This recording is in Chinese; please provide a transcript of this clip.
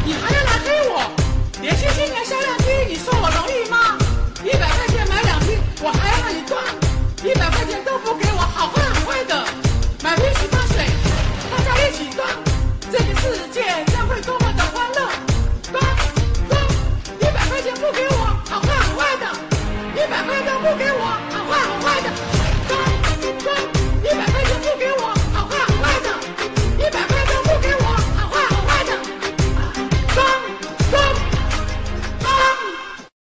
你还要来黑我？连续性年销量